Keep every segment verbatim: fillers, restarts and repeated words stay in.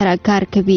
سره کار کوي.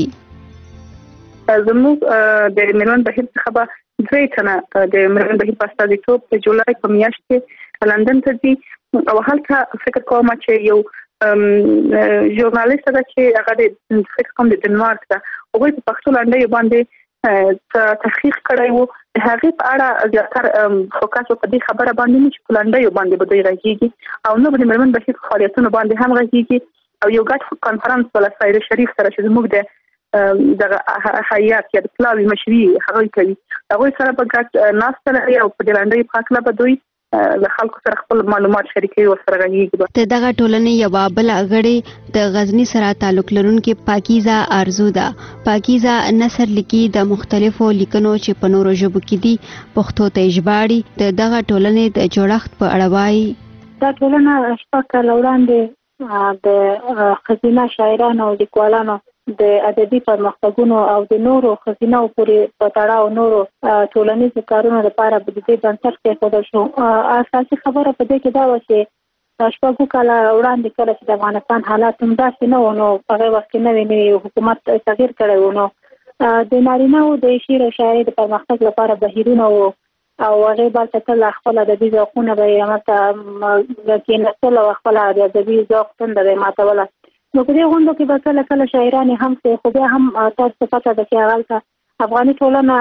زموږ د میرمن بهیر څخه به دوی تنه د میرمن بهیر په استازیتوب په جولای په میاشت کې لندن ته ځي او هلته فکر کوم چې یو ژورنالیست ده چې هغه د فکر کوم د ډنمارک ده او په پښتو لنډۍ باندې تحقیق کړی وو. هغه په اړه زیاتره فوکس په دې خبره باندې چې په لنډۍ باندې به دوی راځي او نو د میرمن بهیر فعالیتونو باندې هم راځي او یو ګډ کانفرنس ولا سایر شریف سره چې موږ د دغه حیات یا د پلاوی مشري هغه کوي هغه سره په ګډ ناسته لري او په لنډۍ پاکله به دوی له خلکو سره خپل معلومات شریکوي او سره غږیږي. د دغه ټولنې یو بل غړي د غزنی سره تعلق لرونکي پاکیزه ارزو ده. پاکیزه نثر لیکي د مختلفو لیکنو چې په نورو ژبو کې دي پښتو ته ژباړي. د دغه ټولنې د جوړښت په اړه وایي. دا ټولنه شپږ کاله وړاندې د ښځینه شاعرانو او لیکوالانو د ادبي پرمختګونو او د نورو ښځینو پورې په تړاو نورو ټولنیزو کارونو لپاره د دې بنسټ کېښودل شو. اساسي خبره په دې کې دا وه چې شپږو کاله وړاندې کله چې د افغانستان حالات هم داسې نه وو نو په هغه وخت کې نوی نوی حکومت تغییر کړی وو نو د نارینه‌و د شعر او شاعرۍ د پرمختګ لپاره بهیرونه وو او هغې بلته تل خپل ادبي ذوقونه به یې هملته کېناستل او خپل ادبي ذوق تنده به یې ماتوله. نو په دې غونډو کې به کله کله شاعرانې هم څه خو بیا هم تاسو پته ده چې هغلته افغاني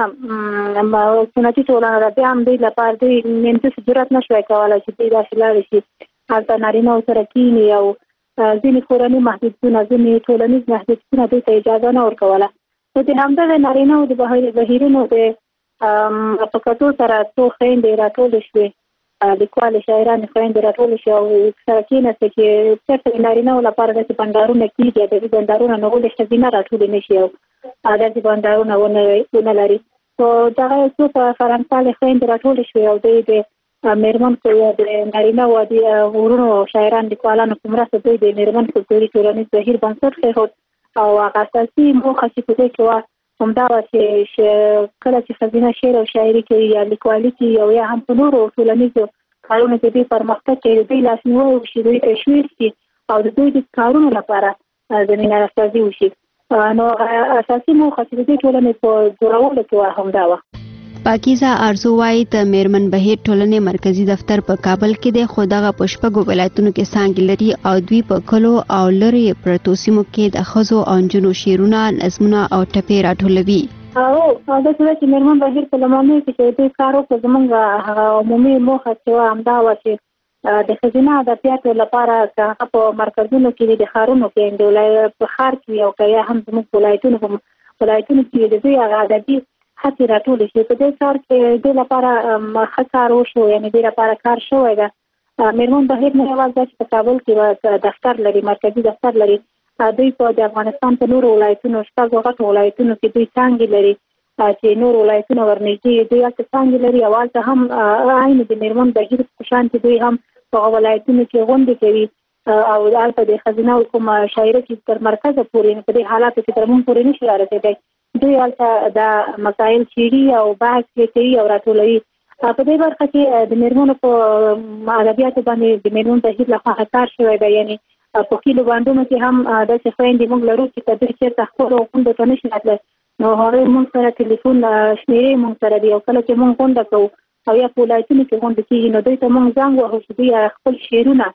ټولنه سنتي ټولنه ده بیا هم دوی لپاره دوی مینځس جرأت نه شوی کولی چې دوی داسې لاړې شي هلته نارینهو سره کیني او ځینې کورني محدودیتونه ځینې ټولنیز محدودیتونه دوی ته اجازه نه ورکوله. نو د همدغه نارینهو د بهیرونو د په کتو سره څو خویندې راټولې شوې لیکوالې شاعرانې خویندې راټولې شوې او سره کېناستې چې چېرته د نارینهو لپاره داسې بنډارونه کېږي ادبي بنډارونه نو ولې ښځینه راټولې نه شي او داسې بنډارونه ونه لري. خو دغه څو فرانسالې خویندې راټولې شوې او دوی د میرمن د نارینهو ورونو شاعران لیکوالانو په مرسته دوی د میرمن کلتوري ټولنیز بهیر بنسټ کېښود او هغه اساسي موخه چې په دې کې وه همدا وه چې کله چې ښځینه شعر او شاعري کوي یا لیکوالي کوي او یا هم په نورو ټولنیزو کارونو کې دوی پرمختګ کوي د دوی لاسنیوی وشي دوی تشویق شي او د دوی د کارونو لپاره زمینه سازي وشي. نو اساسي موخه چې د دې ټولنې په جوړولو کې وه همدا وه. پاکیزه ارزو وايي د میرمن بهیر ټولنې مرکزی دفتر په کابل کې دی خو دغه په شپږو ولایتونو کې څانګې لري او دوی په کلو او لرې پرتو سیمو کې د ښځو او نجونو شعرونه نظمونه او ټپې راټولوي. او دا چې میرمن بهیر په لومړنیو کې چې دوی کار وکړ زموږ هغه عمومي موخه چې وه همدا وه چې د ښځینه ادبیاتو لپاره که هغه په مرکزونو کې د ښارونو کې په ښار کې او که یا هم زموږ ولایتونو په ولایتونو کې د دوی هغه ادبي هڅې راټولې شي. په دې کار کې دې لپاره ښه کار وشو یعنې دې لپاره کار شوی ده. میرمن بهیر نه یوازې دا چې په کابل کې دفتر لري مرکزي دفتر لري دوی په د افغانستان په نورو ولایتونو شپږو غټو ولایتونو کې دوی څانګې لري چې نور ولایتونه ورنږدې دوی هلته څانګې لري او هلته هم عین د میرمن بهیر په شان چې دوی هم په ولایتونو کې غونډې کوي او هلته د ښځینه کومه شاعره چې تر مرکزه پورې په دې حالاتو کې تر موږ پورې نشي رارسېدی دوی هلته دا مسایل څېړي او بحث یې کوي او راټولوي. په دې برخه کې د میرمنو په ادبیاتو باندې د میرمن بهیر لخوا کار شوی دی یعنې په کلیو بانډونو کې هم داسې خویندې موږ لرو چې که دوی چېرته خپلو غونډو ته نشي راتلی نو هغوی موږ سره ټلیفون شمېرې موږ سره دي او کله چې موږ غونډه کوو او یا په ولایتونو کې غونډه کېږي نو دوی ته موږ زنګ وهو چې دوی خپل شعرونه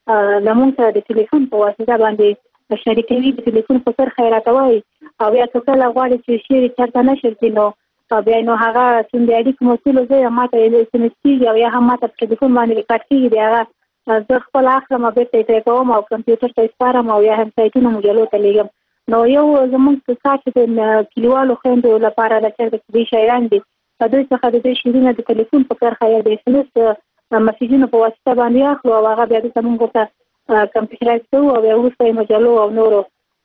له موږ سره د ټلیفون په واسطه باندې شریکوي د ټلیفون په کرښه یې راته وایي او یا که کله غواړي چې شعر یې چېرته نشر کړي نو بیا نو هغه څوم د اړیکو مسؤل زه ما ته ایس ایم اس کېږي او یا هم ما ته په ټلیفون باندې ریکارډ کېږي د هغه زه خپل اخلم او بېرته یې ټایپ کوم او کمپیوټر ته یې سپارم او یا هم سایټونه مجلو ته لیږم. نو یو زموږ کار چې د کلیوالو خویندو لپاره ده چېرته چې دوی شاعران دي دوی څخه د دوی شعرونه د ټلیفون په کرښه یا د ایس ام اس مسیجونو په واسطه باندې اخلو او هغه بیا دلته موږ ورته کمپیوټرایز کوو او بیا وروسته یې مجلو او نورو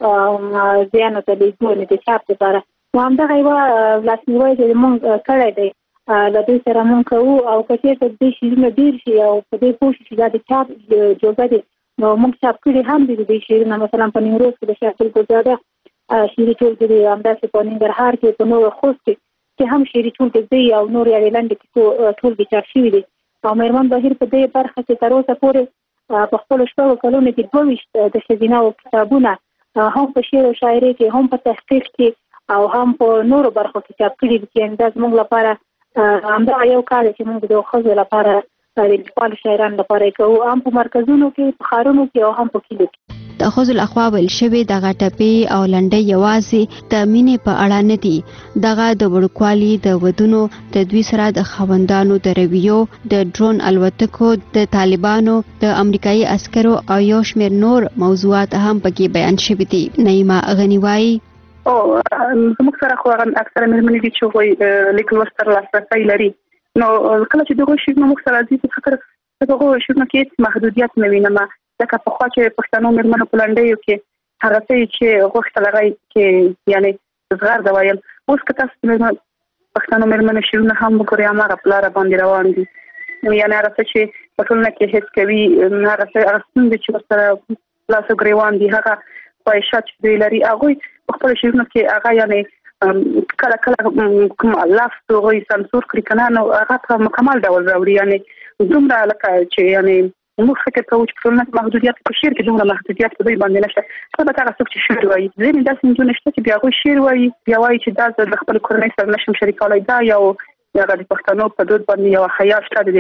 ځایانو ته لیږو د چاپ لپاره. نو همدغه یوه لاسنیوی چې موږ کړی دی له دوی سره موږ کوو او که چېرته د دوی شعرونه ډېر شي او په دې پوه شي چې دا د چاپ جوګه دی نو موږ چاپ کړي هم دي د دوی شعرونه مثلا په نیمروز کې د شاه ګلزاده شعري ټولګې دي همداسې په ننګرهار کې په نورو خوست کې چې هم شعري ټولګې دي او نور یې لنډې کیسو ټولګې چاپ شوي دي او میرمن بهیر په دې برخه کې تر اوسه پورې په خپلو شپږو کلونو کې دوه ویشت د ښځینهو کتابونه هم په شعر او شاعري کې هم په تحقیق کې او هم په نورو برخو کې چاپ کړي دي چې انداز موږ لپاره همدا یو کار چې موږ د خزو لپاره د خپل شاعرانو لپاره کوو، هم په مرکزونو کې په ښارونو کې او هم په کلیو کې. د ښځو لخوا ویل شوې دغه ټپې او لنډۍ یوازې د مینې په اړه نه دي، دغه د وړوکوالي د ودونو د دوی سره د خاوندانو د رویو، د ډرون الوتکو، د طالبانو، د امریکایي عسکرو او یو شمېر نور موضوعات هم پکې بیان شوي دي. نعیمه غني وایي او زموږ سره خو اکثره مېرمنې دي چې هغوی لیک لوست ته لاسرسی لري، نو کله چې دغه شعرونه موږ سره راځي په فکر دغه شعرونه کې محدودیت نه وینم، لکه پخوا چې پښتنو مېرمنو په لنډیو کې هغه څه چې غوښتل هغه کې یعنی زغر د ویل، اوس که تاسو پښتنو مېرمنو شعرونه هم وګورئ هماغه په لاره باندې روان دي، یعنی هغه څه چې په ټولنه کې هېڅ کوي، هغه څه هغه ستونزې چې ورسره لاس او ګرېوان دي، هغه خواهشات چې دوی لري هغوی په خپلو شعرونو کې هغه یعنی کله کله کوم لفظ هغوی سانسور کړي که نه، نو هغه په مکمل ډول راوړي، یعنی دومره لکه چې یعنی موږ فکر کوو چې په ټولنه کې محدودیت په شعر کې دومره محدودیت په دوی باندې نشته. البته هغه څوک چې شعر وایي ځینې داسې نجونې شته چې بیا هغوی شعر وایي، بیا وایي چې دا د خپل کورنۍ سره نشم شریکولی، دا یو هغه د پښتنو په دود باندې یو حیا شته د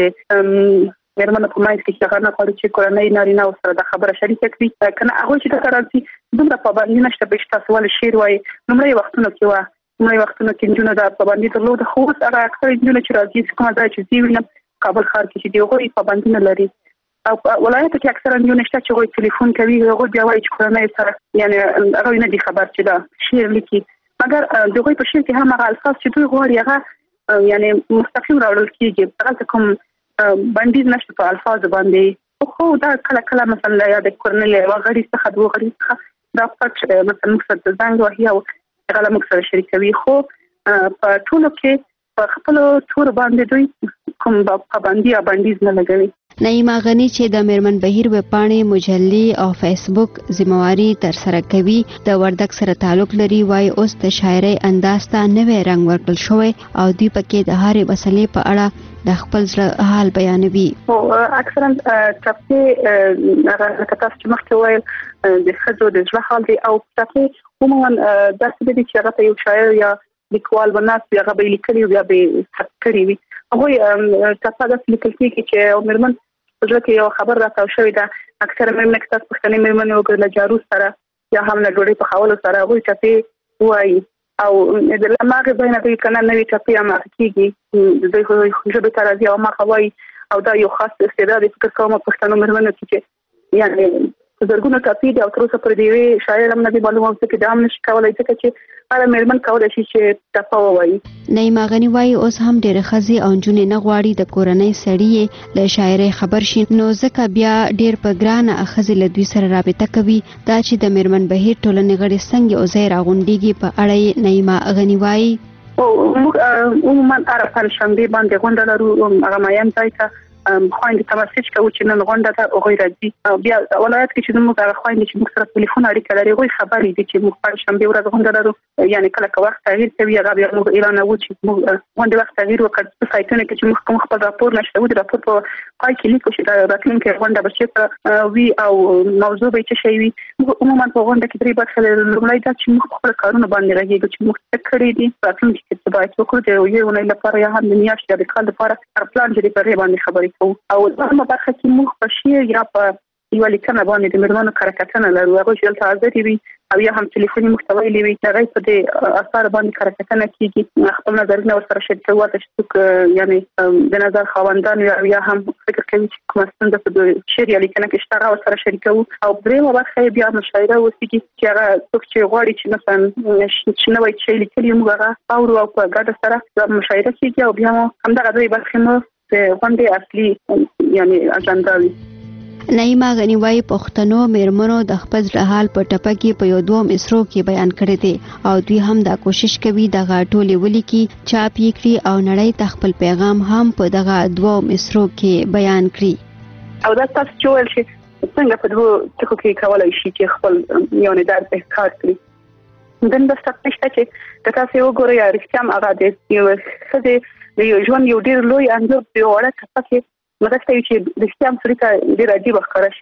مېرمنو په منځ کې چې هغه نه غواړي چې کورنۍ نارینه ورسره دا خبره شریکه کړي، که نه هغوی چې دلته راځي دومره پابندي نشته به چې تاسو ولې شعر وایي. لومړی وختونو کې وه لومړی وختونو کې نجونو دا پابندي درلوده، خو اوس هغه اکثره نجونې چې راځي کومه ځای چې زه وینم کابل ښار کې چې د هغوی پابندي نه لري، او ولایتو کې اکثره نجونې شته چې هغوی تلیفون کوي، هغوی بیا وایي چې کورنۍ سره یعنې هغوی نه دي خبر چې دا شعر لیکي، مګر د هغوی په شعر کې هم هغه الفاظ چې دوی غواړي هغه یعنې مستقیم راوړل کېږي، هغلته کوم بندیز نشته په الفاظو باندې، خو دا کله کله مثلا یا د کورنۍ له یوه غړي څخه دوه غړي څخه دا پټ مثلا موږ سره د زنګ وهي او هغه له موږ سره شریکوي، خو په ټولو کې په خپلو تورو باندې دوی کوم پابندي یا بندیز نه لګوي. نعیمه غني چې د میرمن بهیر ویبپاڼې، مجلې او فیسبوک ذمہواري ترسره کوي د وردګ سره تعلق لري، وایي اوس د شاعرۍ انداز ته نوی رنګ ورکړل شوی او دوی پکې د هرې مسلې په اړه د خپل زړه حال بیانوي. او اکثرا ټپې هغه لکه تاسو چې مخکې ویل د ښځو د زړه حال دی، او ټپې عموما داسې دي چې هغه ته یو شاعر یا لیکوال وناست هغه به یې لیکلي او بیا به یې ثبت کړي وي. هغوی ټپه داسې لیکل کېږي چې یو مېرمن په زړه کې یو خبر راتاو شوی ده، اکثره مېرمنې که تاسو پښتنې مېرمنې وګورئ له جارو سره یا هم له ډوډۍ پخولو سره هغوی ټپې وایي، او د هماغې ځای نه دوی که نه نوې ټپې هماغه کېږي، د دوی ژبې ته راځي او هماغه وایي، او دا یو خاص استعداد فکر کوم پښتنو مېرمنو کې چې یعنې زرګونو ټپې دي او تر اوسه پورې د یوې شاعر هم نه دي معلومه اوسه کې دا هم نشي کولی، ځکه چې هره مېرمن کولی شي چې ټپه ووایي. نعیمه غني وایي اوس هم ډېرې ښځې او نجونې نه غواړي د کورنۍ سړي یې له شاعرۍ خبر شي، نو ځکه بیا ډېر په ګرانه ښځې له دوی سره رابطه کوي. دا چې د میرمن بهیر ټولنې غړي څنګه یو ځای راغونډېږي په اړه یې نعیمه غني وایي موږ عموما هره پنجشنبې باندې غونډه لرو، هغه ماین ځای ته خویندې ته مسیج کوو چې نن غونډه ده، هغوی راځي. بیا ولایت کې چې زموږ هغه خویندې چې موږ سره ټلیفون اړیکه لري هغوی خبرې دي چې موږ پنجشنبې ورځ غونډه لرو، یعنې کله که وخت تغییر کوي هغه بیا موږ اعلانوو چې موږ غونډې وخت تغییر وکړ. په سایټونو کې چې موږ کوم خپل راپور نشته وو، د راپور په پای کې لیکو چې د راتلونکې غونډه به چېرته وي او موضوع به یې څه شی وي. موږ عموما په غونډه کې درې برخې لرو. لومړی دا چې موږ په خپلو کارونو باندې غږېږو چې موږ څه کړي دي، راتلونکي کې څه باید وکړو، د یوې اونۍ لپاره یا هم د میاشتې یا د کال لپاره هر پلان جوړ په باندې خبرې کوو. او دویمه برخه کې موږ په شعر یا په یوه لیکنه باندې د مېرمنو کره کتنه لرو، هغوی چې دلته حاضرې وي او یا هم ټلیفوني محتوا وي، هغوی په دې اثارو باندې کره کتنه کېږي، خپل نظرونه ورسره شریکوي، ورته چې څوک یعنې د نظر خاوندان وي او یا هم فکر کوي چې کومه ستونزه په شعر یا لیکنه کې شته هغه ورسره شریکوو. او درېیمه برخه یې بیا مشاعره اوسېږي چې هغه څوک چې غواړي چې مثلا چې نوی شی لیکلي موږ هغه اورو او په ګډه سره مشاعره کېږي، او بیا مو همدغه درې برخې مو د غونډې اصلي یعنې اجنډا وي. نعیمه غني وایي پښتنو مېرمنو د خپل زړه حال په ټپه کې په یو دوه مصرو کې بیان کړی دی، او دوی هم دا کوشش کوي دغه ټولې ولیکي، چاپ یې کړي او نړۍ ته خپل پیغام هم په دغه دوه مصرو کې بیان کړي. او دا تاسو چې ویل چې څنګه په دوه ټکو کې کولی شي چې خپل یو نظر احتکار کړي، دن د ستاسو نشته چې که تاسو وګورئ رښتیا هم هغه د یو ښځې د یو ژوند یو ډېر لوی انځور په یو وړه ټپه کې مدسته یو چې رښتیا هم سړي ته ډېر عجیبه ښکاره شي.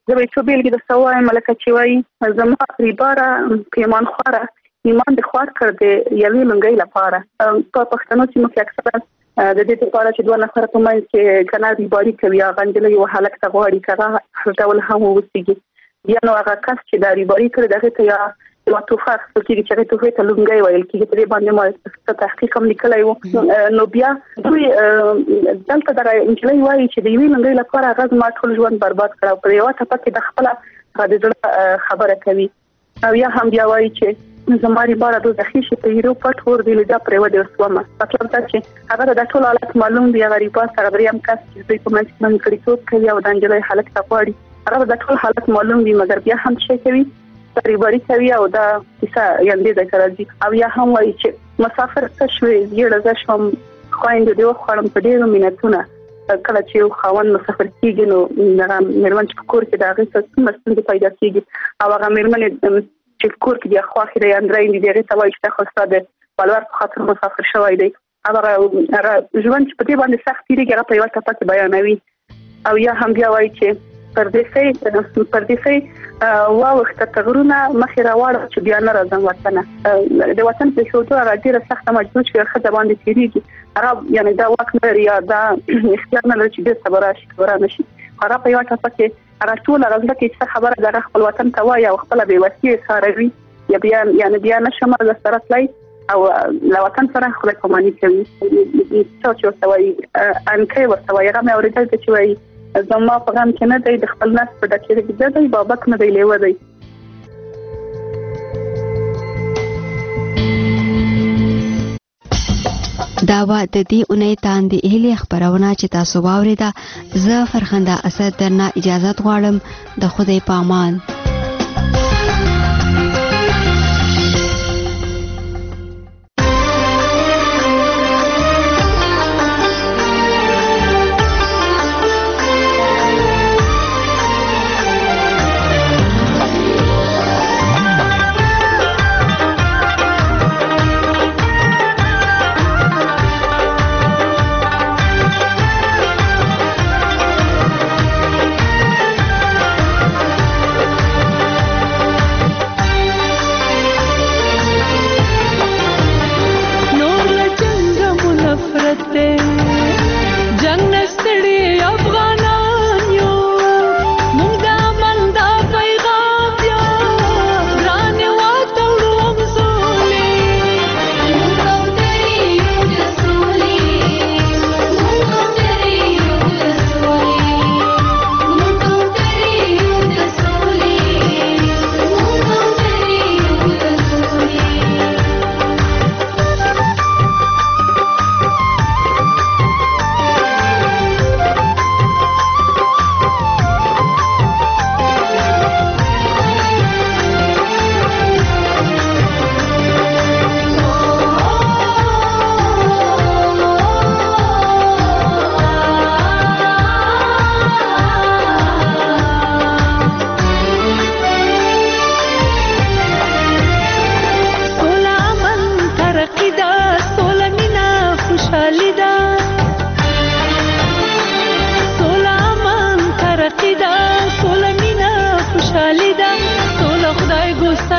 زه به څو بیلګې درته ووایم لکه چې وایي زما ریباره پیمان خواره ایمان د خوار کړ د یوې لنګۍ لپاره. په پښتنو سیمو کې اکثره د دې لپاره چې دوه نفر په منځ کې کنه ریباري کوي هغه نجلۍ یو هلک ته غواړي هغه هر ډول هم وسیږي بیا نو هغه کس چې د ریباري کړی دغه ته یا یو توفه اخیستل کېږي چې هغې توفې ته لنګۍ ویل کېږي. په دې باندې ما تحقیق هم لیکلی و. نو بیا دوی دلته دغه نجلۍ وایي چې د یوې لنګۍ لپاره هغه زما ټول ژوند برباد کړ او په یوه ټپه کې د خپله د زړه خبره کوي. او یا هم بیا وایي چې زما ریباره دوزخي شي په هیرو پټ ور دی لیدا پرېوډ وسومه. مطلب دا چې هغه د ټول حالت معلوم دی هغه ریبار سره دریم کس چې دوی په منځ کې من کړي څوک کوي او د انجلۍ حالت ته غواړي هغه د ټول حالت معلوم دی مګر بیا هم شي کوي ریباري کوي او دا کیسه یاندې د راځي. او یا هم وایي چې مسافر څه شوي یړه ز شوم خويند دی خورم په ډیرو مینتونه کله چې یو خاوند مسافر کیږي نو هغه مېرمن چې کور کې دا غي څه مسلې پیدا کیږي او هغه مېرمن چې کور کې د خواخې د اندرای دی دغه ته وایي چې خو ستاسو بلور په خاطر مسافر شوی دی هغه ژوند چې په دې باندې سخت تیریږي هغه په یو ټاپه کې بیانوي. او یا هم بیا وایي چې پردیسي پردیسي واوخت تغرونه مخې راوړل چې بیا نه راځم وطن د وطن په شوتو هغه ډیره سخته مجبور چې خځه باندې تیریږي هغه یعنی دا وخت لري یا دا اختیار نه لري چې د صبر راشي ورانه شي هغه په یو ټاپه کې هغه ټول غلطه کې څه خبره ده خپل وطن ته وایي او خپل به وسیله ساروي یا بیا یعنی بیا نشم از سره تلای او لا وطن سره خپل کومانی کوي څه چې وسوي انکه وسوي هغه مې اورېدل چې وایي زما په غم کې نه دی د خپل نس په ډکه کې دی بابک نه دی لیو دی. دا وا د دې اونۍ تاندې اهلي خبرونه چې تاسو واورېده زه فرخنده اسد درنه اجازه غواړم د خدای په امان.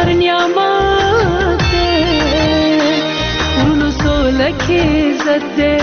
عزت